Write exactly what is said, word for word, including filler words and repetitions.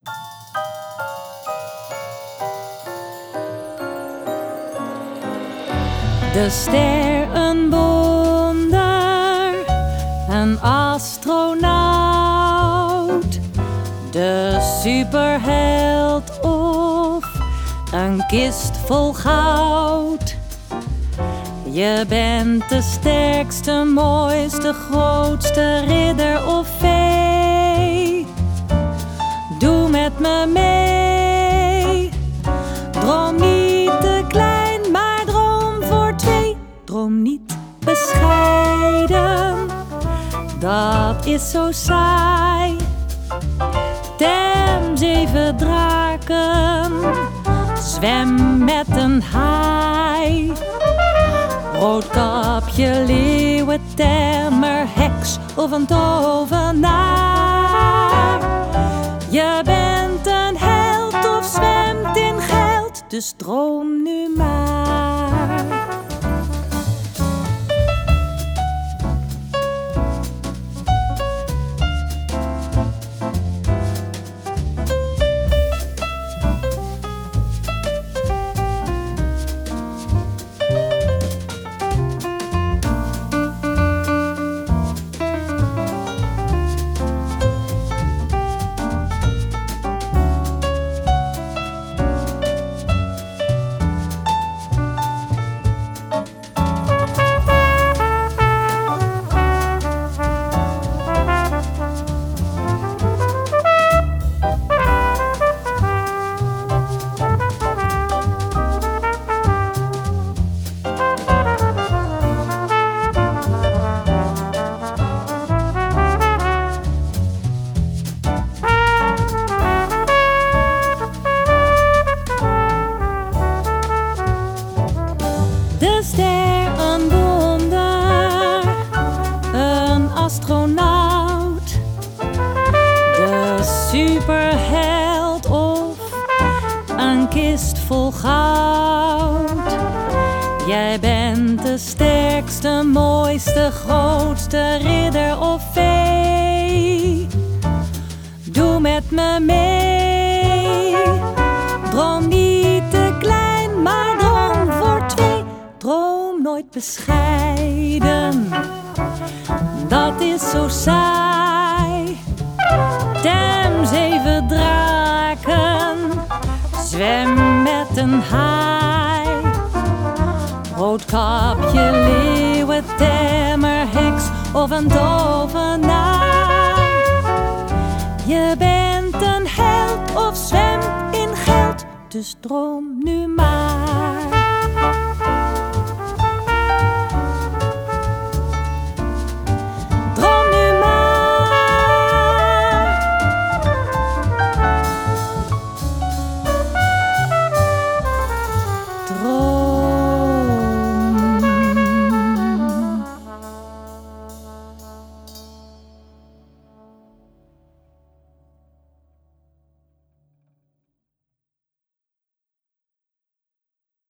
De ster, een wonder, een astronaut, de superheld of een kist vol goud. Je bent de sterkste, mooiste, grootste ridder of vee. Doe met me mee. Droom niet te klein, maar droom voor twee. Droom niet bescheiden, dat is zo saai. Tem zeven draken, zwem met een haai. Roodkapje, leeuwen, temmer, heks of een tovenaar. Je bent een held of zwemt in geld, dus droom nu maar. De ster, een wonder, een astronaut, de superheld of een kist vol goud. Jij bent de sterkste, mooiste, grootste ridder of vee. Doe met me mee. Droom niet te klein, maar droom voor twee. Droom nooit bescheiden, dat is zo saai. Tem zeven draken, zwem met een haai. Roodkapje, leeuwen, temmer, heks of een tovenaar. Je bent een held of zwemt in geld, dus droom nu maar.